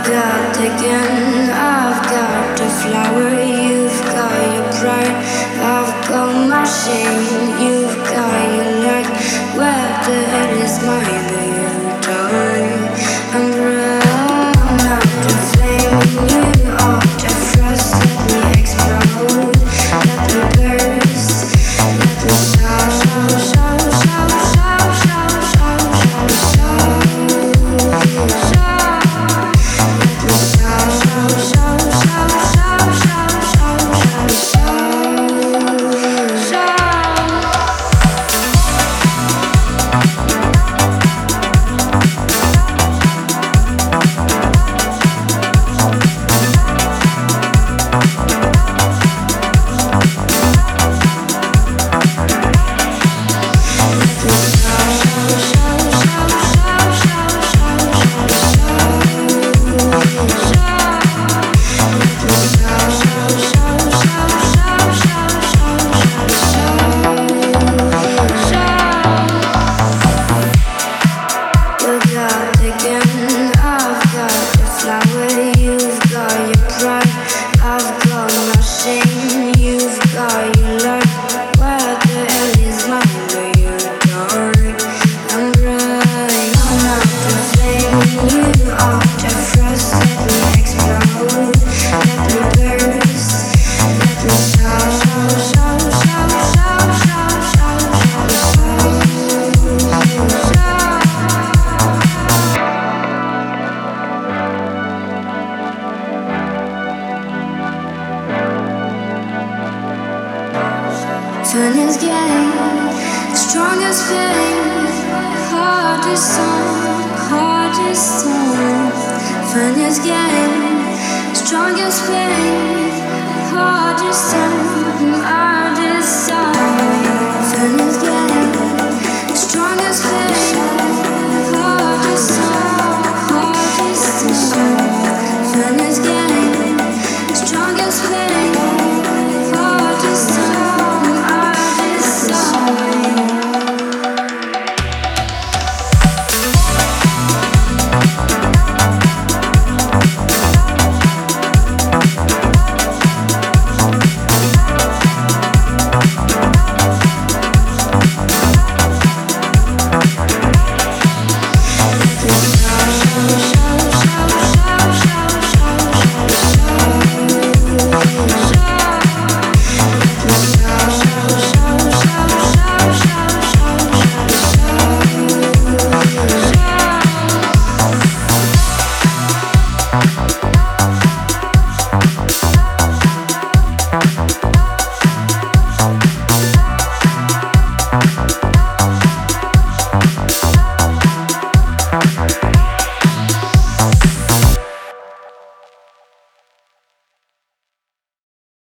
got the gun, I've got the flower, you've got your pride, I've got my shame, you've got your luck. Where the hell is my baby? I'm running out the flame, you are the frost, let me explode, let me burst, let me shout, shout, shout, shout, shout, shout, shout, shout, shout, shout. Fun is game, strong as faith, hardest song. Fun is game, strong as faith.